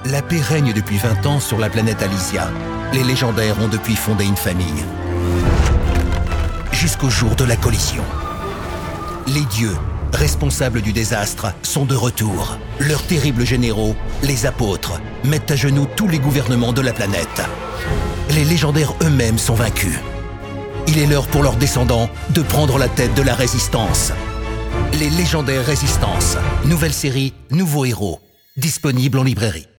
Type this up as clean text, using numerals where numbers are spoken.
La paix règne depuis 20 ans sur la planète Alizia. Les légendaires ont depuis fondé une famille. Jusqu'au jour de la collision. Les dieux, responsables du désastre, sont de retour. Leurs terribles généraux, les apôtres, mettent à genoux tous les gouvernements de la planète. Les légendaires eux-mêmes sont vaincus. Il est l'heure pour leurs descendants de prendre la tête de la résistance. Les légendaires résistances. Nouvelle série, nouveaux héros. Disponible en librairie.